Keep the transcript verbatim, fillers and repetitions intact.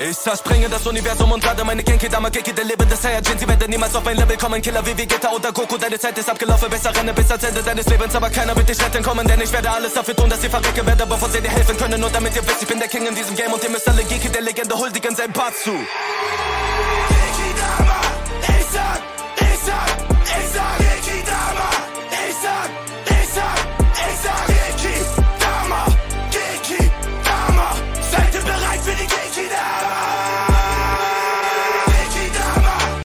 Ich zerspringe das Universum und lade meine Genki Damageki, der lebende Saiyajin. Sie werden niemals auf mein Level kommen, Killer wie Vegeta oder Goku. Deine Zeit ist abgelaufen, besser renne bis ans Ende deines Lebens. Aber keiner wird dich retten kommen, denn ich werde alles dafür tun, dass sie verrecken werde, bevor sie dir helfen können. Nur damit ihr wisst, ich bin der King in diesem Game und ihr müsst alle Genki der Legende huldigen Senpatsu.